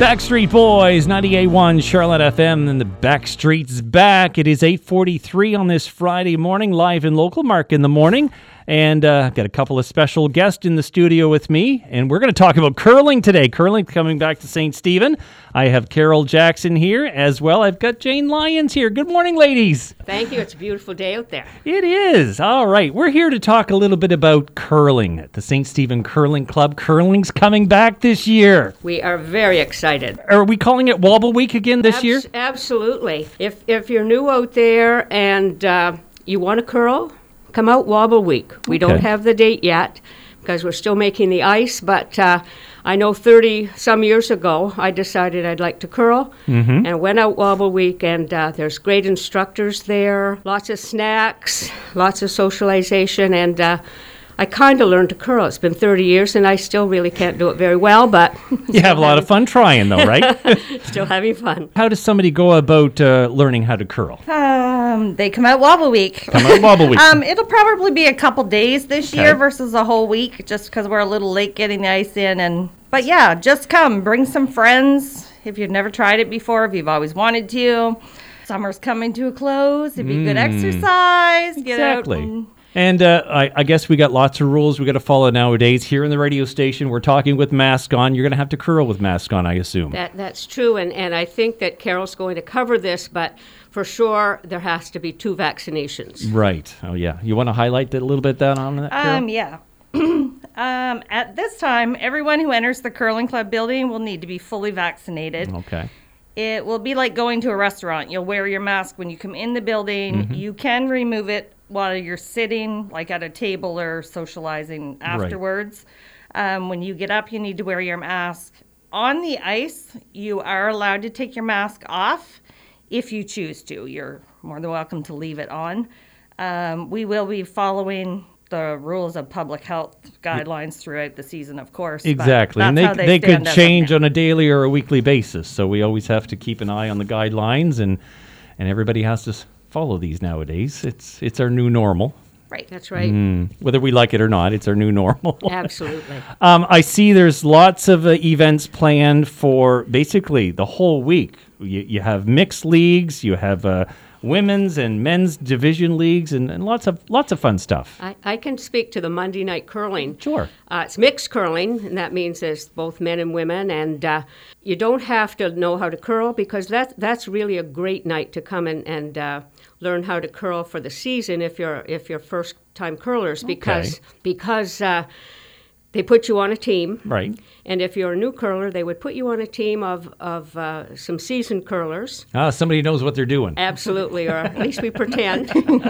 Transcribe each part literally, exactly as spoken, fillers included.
Backstreet Boys, ninety-eight point one Charlotte F M, and the Backstreet's back. It is eight forty-three on this Friday morning, live and local. Mark in the morning. And uh, I've got a couple of special guests in the studio with me, and we're going to talk about curling today. Curling coming back to Saint Stephen. I have Carol Jackson here as well. I've got Jane Lyons here. Good morning, ladies. Thank you. It's a beautiful day out there. It is. All right. We're here to talk a little bit about curling at the Saint Stephen Curling Club. Curling's coming back this year. We are very excited. Are we calling it Wobble Week again this Abs- year? Absolutely. If, if you're new out there and uh, you want to curl, come out Wobble Week. We Okay. don't have the date yet because we're still making the ice, but uh, I know thirty some years ago I decided I'd like to curl Mm-hmm. and went out Wobble Week, and uh, there's great instructors there, lots of snacks, lots of socialization, and uh, I kind of learned to curl. It's been thirty years and I still really can't do it very well, but You have a lot of fun trying, though, right? still having fun. How does somebody go about uh, learning how to curl? Um, they come out Wobble Week. Come out Wobble Week. Um, it'll probably be a couple days this Okay. year versus a whole week, just because we're a little late getting the ice in. And but yeah, just come, bring some friends if you've never tried it before, if you've always wanted to. Summer's coming to a close. It'd be good Mm. exercise. Get Exactly. out and And uh, I, I guess we got lots of rules we got to follow nowadays. Here in the radio station, we're talking with mask on. You're going to have to curl with mask on, I assume. That That's true, and, and I think that Carol's going to cover this, but for sure there has to be two vaccinations. Right. Oh, yeah. You want to highlight that a little bit that on that, Carol? Um, yeah. um, at this time, everyone who enters the curling club building will need to be fully vaccinated. Okay. It will be like going to a restaurant. You'll wear your mask when you come in the building. Mm-hmm. You can remove it while you're sitting, like at a table or socializing afterwards. Um, when you get up, you need to wear your mask. On the ice, you are allowed to take your mask off if you choose to. You're more than welcome to leave it on. Um, we will be following the rules of public health guidelines throughout the season, of course. but Exactly. And that's they, how they, could stand as of change now. on a daily or a weekly basis. So we always have to keep an eye on the guidelines, and, and everybody has to s- follow these nowadays. It's, it's our new normal. Right. That's right. Mm. Whether we like it or not, it's our new normal. Absolutely. Um, I see there's lots of uh, events planned for basically the whole week. You, you have mixed leagues, you have uh, women's and men's division leagues, and, and lots of lots of fun stuff. I, I can speak to the Monday night curling. Sure. Uh, it's mixed curling, and that means there's both men and women, and uh, you don't have to know how to curl because that, that's really a great night to come and, and uh, learn how to curl for the season if you're if you're first time curlers because because uh, they put you on a team. Right. And if you're a new curler, they would put you on a team of, of uh, some seasoned curlers. Ah, somebody knows what they're doing. Absolutely, or at least we pretend.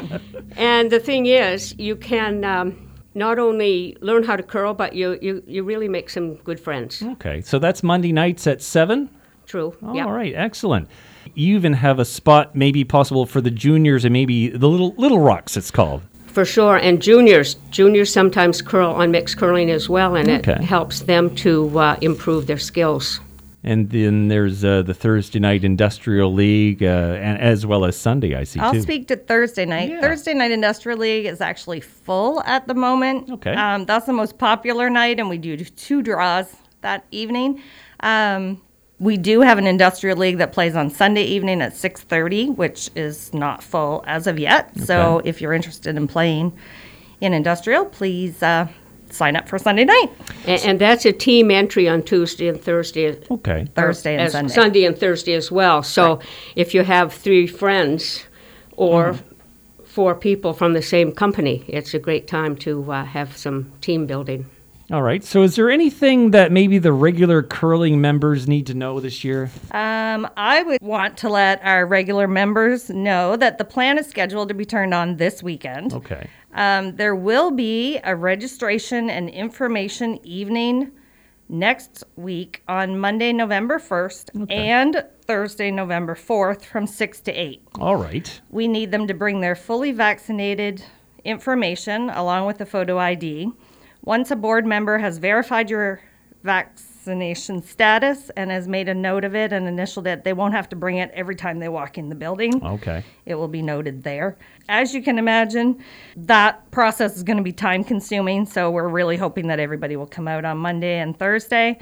And the thing is, you can um, not only learn how to curl, but you, you, you really make some good friends. Okay, so that's Monday nights at seven? True. All yeah. right, excellent. You even have a spot maybe possible for the juniors and maybe the little little rocks, it's called. For sure. And juniors, juniors sometimes curl on mixed curling as well, and it Okay. helps them to uh, improve their skills. And then there's uh, the Thursday night Industrial League, uh, and as well as Sunday, I see, I'll too. speak to Thursday night. Yeah. Thursday night Industrial League is actually full at the moment. Okay. Um, that's the most popular night, and we do two draws that evening. Um, we do have an Industrial League that plays on Sunday evening at six thirty, which is not full as of yet. So Okay. if you're interested in playing in Industrial, please uh, sign up for Sunday night. And, and that's a team entry on Tuesday and Thursday. Okay. Thursday and as Sunday. Sunday and Thursday as well. So if you have three friends or four people from the same company, it's a great time to uh, have some team building. All right. So is there anything that maybe the regular curling members need to know this year? Um, I would want to let our regular members know that the plan is scheduled to be turned on this weekend. Okay. Um, there will be a registration and information evening next week on Monday, November first, and Thursday, November fourth from six to eight. All right. We need them to bring their fully vaccinated information along with the photo I D. Once a board member has verified your vaccination status and has made a note of it and initialed it, they won't have to bring it every time they walk in the building. Okay. It will be noted there. As you can imagine, that process is going to be time consuming, so we're really hoping that everybody will come out on Monday and Thursday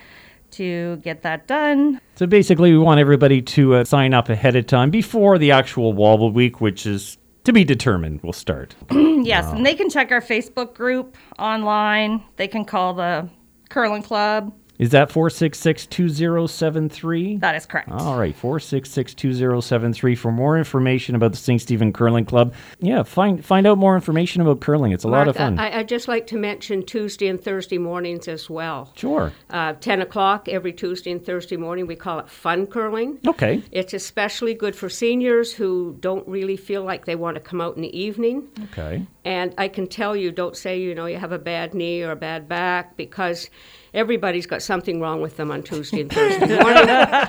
to get that done. So basically, we want everybody to uh, sign up ahead of time before the actual Wobble Week, which is to be determined, will start. Yes, wow. And they can check our Facebook group online. They can call the Curling Club. Is that four six six, two zero seven three? That is correct. All right, four six six, two zero seven three for more information about the Saint Stephen Curling Club. Yeah, find find out more information about curling. It's a Mark, lot of fun. I, I'd just like to mention Tuesday and Thursday mornings as well. Sure. Uh, ten o'clock every Tuesday and Thursday morning. We call it Fun Curling. Okay. It's especially good for seniors who don't really feel like they want to come out in the evening. Okay. And I can tell you, don't say, you know, you have a bad knee or a bad back, because everybody's got something wrong with them on Tuesday and Thursday morning.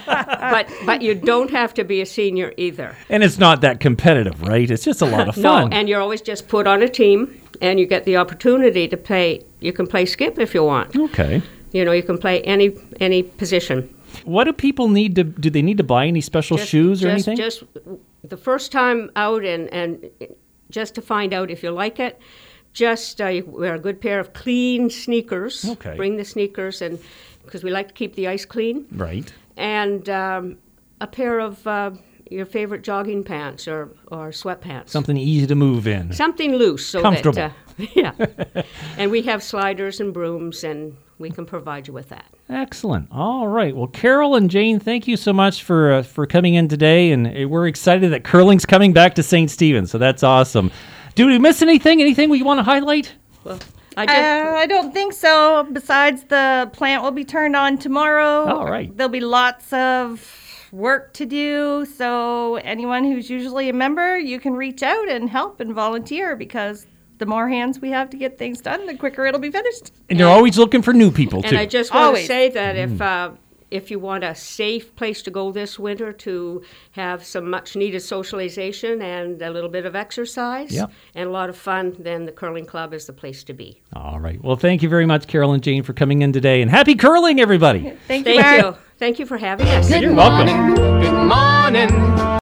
but but you don't have to be a senior either. And it's not that competitive, right? It's just a lot of fun. No, and you're always just put on a team, and you get the opportunity to play. You can play skip if you want. Okay. You know, you can play any any position. What do people need to, do they need to buy any special just, shoes or just, anything? Just the first time out, and, and just to find out if you like it, just uh, you wear a good pair of clean sneakers. Okay. Bring the sneakers, and because we like to keep the ice clean. Right. And um, a pair of uh, your favorite jogging pants or, or sweatpants. Something easy to move in. Something loose. So comfortable. That, uh, yeah. And we have sliders and brooms, and we can provide you with that. Excellent. All right. Well, Carol and Jane, thank you so much for uh, for coming in today, and uh, we're excited that curling's coming back to Saint Stephen, so that's awesome. Did we miss anything? Anything we want to highlight? Well, I, just, uh, I don't think so. Besides, the plant will be turned on tomorrow. All right. There'll be lots of work to do. So anyone who's usually a member, you can reach out and help and volunteer, because the more hands we have to get things done, the quicker it'll be finished. And you're always looking for new people, too. And I just want Always. to say that mm. if uh, if you want a safe place to go this winter to have some much-needed socialization and a little bit of exercise yep. and a lot of fun, then the Curling Club is the place to be. All right. Well, thank you very much, Carol and Jane, for coming in today. And happy curling, everybody. Thank you, Thank Mark. you. Thank you for having us. You're welcome. Good morning.